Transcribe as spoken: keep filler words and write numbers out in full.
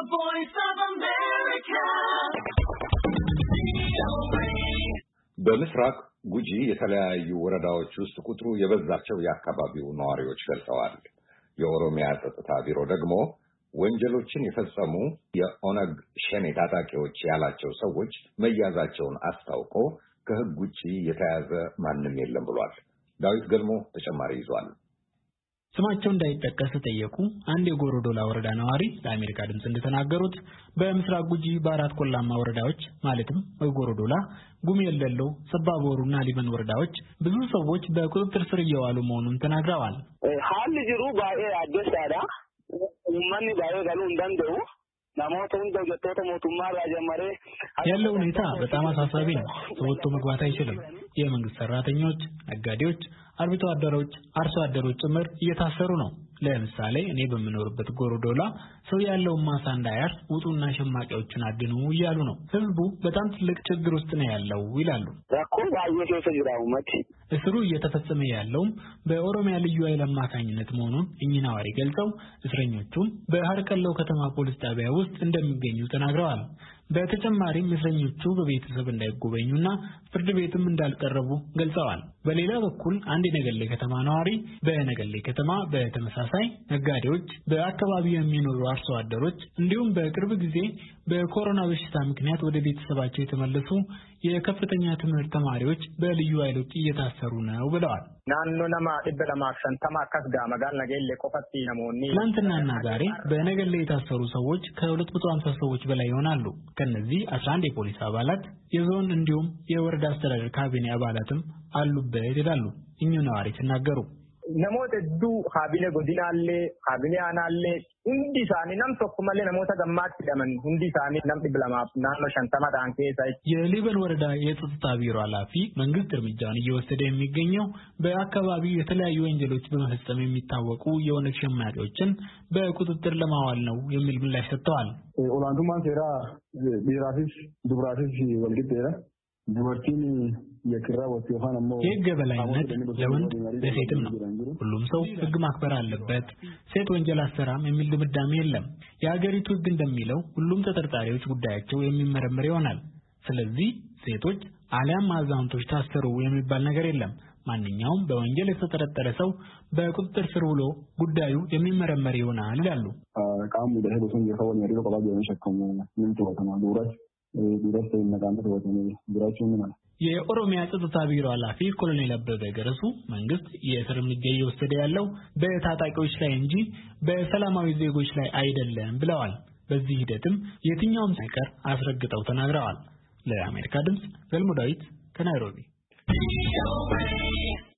voice of America. በምስራቅ ጉጂ የተለያዩ ወረዳዎች ውስጥ ቁጥሩ የበዛቸው የአካባቢው ነዋሪዎች ገልጸዋል። የኦሮሚያ ጸጥታ ቢሮ ደግሞ ወንጀሎችን የፈጸሙ የኦነግ ሸኔ ታጣቂዎች ያላቸው ሰዎች መያዛቸውን አስታውቆ ከሕግ ውጪ የተያዘ ማንም የለም ብሏል። ዳዊት ገልሞ ተጨማሪ ይዟል። ስማቸው እንዳይጠቀስ ጠየቁ አንድ የጎሮዶላ ወረዳ ነዋሪ ለአሜሪካ ድምጽ እንደተናገሩት በምስራቅ ጉጂ በአራት ቆላማ ወረዳዎች ማለትም በጎሮዶላ፣ ጉሜለሎ፣ ሰባቦሩና ሊበን ወረዳዎች ብዙ ሰዎች በቁጥጥር ስር እየዋሉ መሆኑን ተናግረዋል። ሀል ጅሩ ባኤ አደሳዳ ማን ባኤ ጋሉ እንዳንደው ያለው ሁኔታ በጣም አሳሳቢ ነው። ወጥቶ መግባት አይችልም። የመንግስት ሰራተኞች፣ ነጋዴዎች፣ አርብቶ አደሮች፣ አርሶ አደሮች ጭምር እየታሰሩ ነው። ለምሳሌ እኔ በምኖርበት ጎሮዶላ ሰው ያለው ማሳ እንዳያር ውጡና ሸማቂዎችን አድኑ እያሉ ነው። ህዝቡ በጣም ትልቅ ችግር ውስጥ ነው ያለው ይላሉ። እስሩ እየተፈጸመ ያለውም በኦሮሚያ ልዩ ኃይል አማካኝነት መሆኑን እኚህ ነዋሪ ገልጸው እስረኞቹም በሐርቀለው ከተማ ፖሊስ ጣቢያ ውስጥ እንደሚገኙ ተናግረዋል። በተጨማሪም እስረኞቹ በቤተሰብ እንዳይጎበኙና ፍርድ ቤትም እንዳልቀረቡ ገልጸዋል። በሌላ በኩል አንድ የነገሌ ከተማ ነዋሪ በነገሌ ከተማ በተመሳሳይ ነጋዴዎች፣ በአካባቢው የሚኖሩ አርሶ አደሮች እንዲሁም በቅርብ ጊዜ በኮሮና በሽታ ምክንያት ወደ ቤተሰባቸው የተመለሱ የከፍተኛ ትምህርት ተማሪዎች በልዩ ኃይሎች እየታሰሩ ነው ብለዋል። ናኖ ነማ ድበለማ ሰንተማ ከስጋ መጋል ነገሌ ቆፈቲ ነሞኒ ትናንትናና ዛሬ በነገሌ የታሰሩ ሰዎች ከሁለት መቶ ሃምሳ ሰዎች በላይ ይሆናሉ። ከነዚህ አስራ አንድ የፖሊስ አባላት፣ የዞን እንዲሁም የወረዳ አስተዳደር ካቢኔ አባላትም አሉበት ይላሉ እኚሁ ነዋሪ ሲናገሩ። ነሞተ ዱ ካቢኔ ጎዲናሌ ካቢኔ አናሌ ሁንዲ ሳኒ ነም ተኩመሌ ነሞተ ገማት ደመን ሁንዲ ሳኒ ነም ድብለማ ናኖ ሸንተማ ዳንኬ ሳይ የሊበን ወረዳ የጸጥታ ቢሮ ኃላፊ መንግስት እርምጃውን እየወሰደ የሚገኘው በአካባቢው የተለያዩ ወንጀሎች በመፈጸም የሚታወቁ የኦነግ ሸማቂዎችን በቁጥጥር ለማዋል ነው የሚል ምላሽ ሰጥተዋል። ኦላንቱማን ሴራ ቢራፊስ ዱብራፊስ ወልግዴራ ዱበርቲን የክራ ወጥቷን ነው የህግ የበላይነት ለወንድ ለሴትም ነው። ሁሉም ሰው ህግ ማክበር አለበት። ሴት ወንጀል አሰራም የሚል ድምዳሜ የለም። የሀገሪቱ ህግ እንደሚለው ሁሉም ተጠርጣሪዎች ጉዳያቸው የሚመረመር ይሆናል። ስለዚህ ሴቶች አሊያም አዛውንቶች ታሰሩ የሚባል ነገር የለም። ማንኛውም በወንጀል የተጠረጠረ ሰው በቁጥጥር ስር ውሎ ጉዳዩ የሚመረመር ይሆናል ይላሉ። ቃሙ ለህብረተሰቡ የፈወን ያለው ቆባጅ የሚሸከሙ ምን ተወተማ ዱራስ ዱራስ የነጋመት ወተኔ ዱራቸው ምን ማለት የኦሮሚያ ጸጥታ ቢሮ ኃላፊ ኮሎኔል አበበ ገረሱ መንግስት የእስር እርምጃ እየወሰደ ያለው በታጣቂዎች ላይ እንጂ በሰላማዊ ዜጎች ላይ አይደለም ብለዋል። በዚህ ሂደትም የትኛውም ሳይቀር አስረግጠው ተናግረዋል። ለአሜሪካ ድምጽ ገልሞ ዳዊት ከናይሮቢ